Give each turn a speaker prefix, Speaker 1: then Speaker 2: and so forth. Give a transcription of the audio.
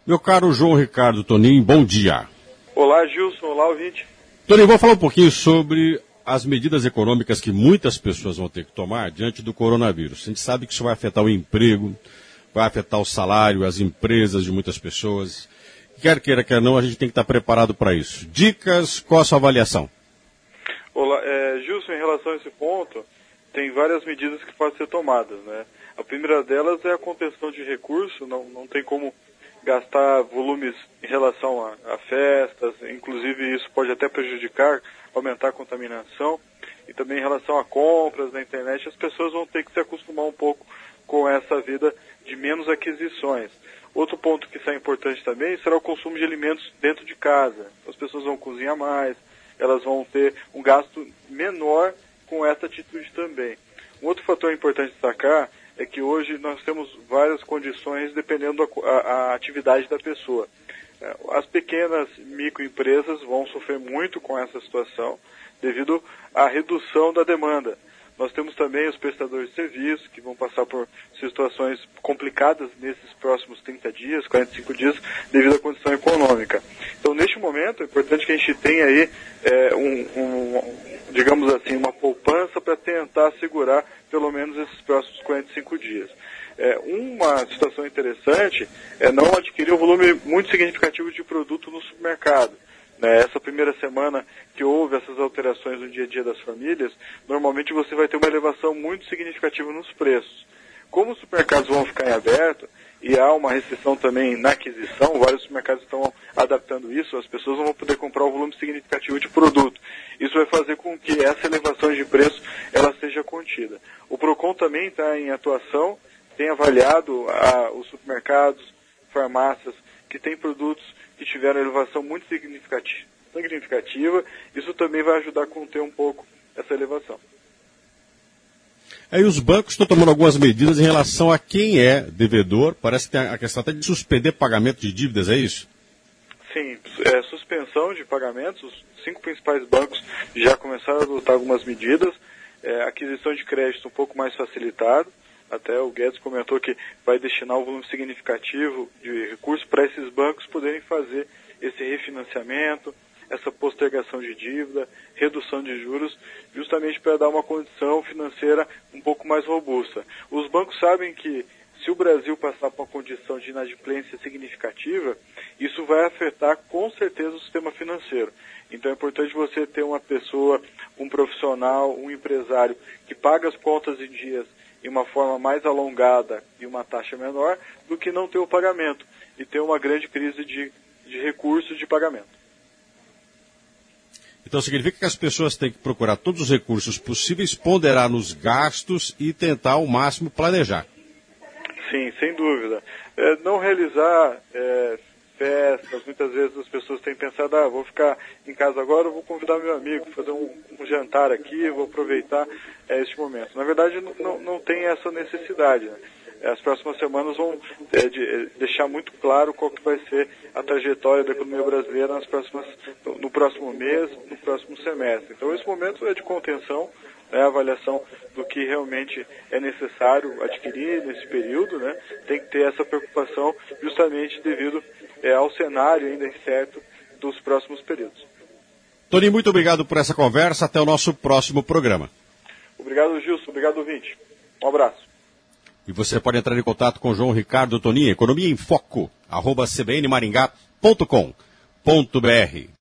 Speaker 1: Meu caro João Ricardo Tonin, bom dia.
Speaker 2: Olá, Gilson. Olá, ouvinte.
Speaker 1: Tonin, vamos falar um pouquinho sobre as medidas econômicas que muitas pessoas vão ter que tomar diante do coronavírus. A gente sabe que isso vai afetar o emprego, vai afetar o salário, as empresas de muitas pessoas. Quer queira, quer não, a gente tem que estar preparado para isso. Dicas, qual a sua avaliação?
Speaker 2: Olá, Gilson, em relação a esse ponto, tem várias medidas que podem ser tomadas, né? A primeira delas é a contenção de recursos, não tem como gastar volumes em relação a festas, inclusive isso pode até prejudicar, aumentar a contaminação, e também em relação a compras na internet, as pessoas vão ter que se acostumar um pouco com essa vida de menos aquisições. Outro ponto que será importante também será o consumo de alimentos dentro de casa. As pessoas vão cozinhar mais, elas vão ter um gasto menor com essa atitude também. Um outro fator importante destacar é que hoje nós temos várias condições dependendo da atividade da pessoa. As pequenas microempresas vão sofrer muito com essa situação devido à redução da demanda. Nós temos também os prestadores de serviços que vão passar por situações complicadas nesses próximos 30 dias, 45 dias, devido à condição econômica. Então, neste momento, é importante que a gente tenha aí digamos assim, uma poupança para tentar segurar pelo menos esses próximos 45 dias. Uma situação interessante é não adquirir um volume muito significativo de produto no supermercado. Essa primeira semana que houve essas alterações no dia a dia das famílias, normalmente você vai ter uma elevação muito significativa nos preços. Como os supermercados vão ficar em aberto e há uma restrição também na aquisição, vários supermercados estão adaptando isso, as pessoas não vão poder comprar um volume significativo de produto. Isso vai fazer com que essa elevação de preço ela seja contida. O PROCON também está em atuação, tem avaliado os supermercados, farmácias que têm produtos que tiveram elevação muito significativa, isso também vai ajudar a conter um pouco essa elevação.
Speaker 1: Aí os bancos estão tomando algumas medidas em relação a quem é devedor, parece que tem a questão até de suspender pagamento de dívidas, é isso?
Speaker 2: Sim, suspensão de pagamentos, os 5 principais bancos já começaram a adotar algumas medidas, aquisição de crédito um pouco mais facilitado, até o Guedes comentou que vai destinar um volume significativo de recursos para esses bancos poderem fazer esse refinanciamento, essa postergação de dívida, redução de juros, justamente para dar uma condição financeira um pouco mais robusta. Os bancos sabem que se o Brasil passar por uma condição de inadimplência significativa, isso vai afetar com certeza o sistema financeiro. Então é importante você ter uma pessoa, um profissional, um empresário que paga as contas em dias em uma forma mais alongada e uma taxa menor do que não ter o pagamento e ter uma grande crise de recursos de pagamento.
Speaker 1: Então significa que as pessoas têm que procurar todos os recursos possíveis, ponderar nos gastos e tentar ao máximo planejar.
Speaker 2: Sim, sem dúvida. Não realizar festas, muitas vezes as pessoas têm pensado, vou ficar em casa agora, vou convidar meu amigo, fazer um jantar aqui, vou aproveitar este momento. Na verdade, não tem essa necessidade, né? As próximas semanas vão deixar muito claro qual que vai ser a trajetória da economia brasileira no próximo mês, no próximo semestre. Então, esse momento é de contenção, a avaliação do que realmente é necessário adquirir nesse período, né? Tem que ter essa preocupação justamente devido ao cenário ainda incerto dos próximos períodos.
Speaker 1: Tony, muito obrigado por essa conversa. Até o nosso próximo programa.
Speaker 2: Obrigado, Gilson. Obrigado, ouvinte. Um abraço.
Speaker 1: E você pode entrar em contato com o João Ricardo Tonin, Economia em Foco, @cbnmaringá.com.br.